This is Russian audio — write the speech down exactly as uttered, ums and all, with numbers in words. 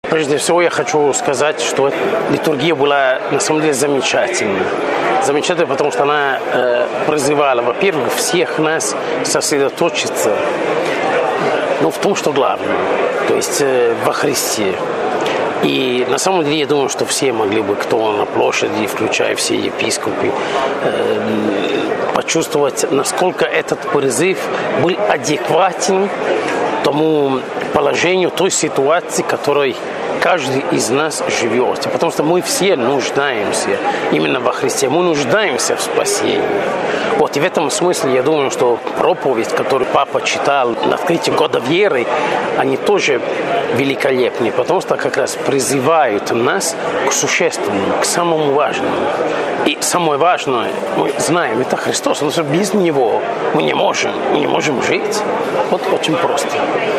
Прежде всего я хочу сказать, что литургия была на самом деле замечательной. Замечательной, потому что она э, призывала, во-первых, всех нас сосредоточиться ну, в том, что главное, то есть э, во Христе. И на самом деле я думаю, что все могли бы, кто на площади, включая все епископы, э, почувствовать, насколько этот призыв был адекватен тому положению, той ситуации, в которой каждый из нас живет. Потому что мы все нуждаемся именно во Христе. Мы нуждаемся в спасении. Вот, и в этом смысле я думаю, что проповедь, которую папа читал на открытии года веры, они тоже великолепны, потому что как раз призывают нас к существенному, к самому важному. И самое важное, мы знаем, это Христос, потому что без Него мы не можем, мы не можем жить. Вот очень просто.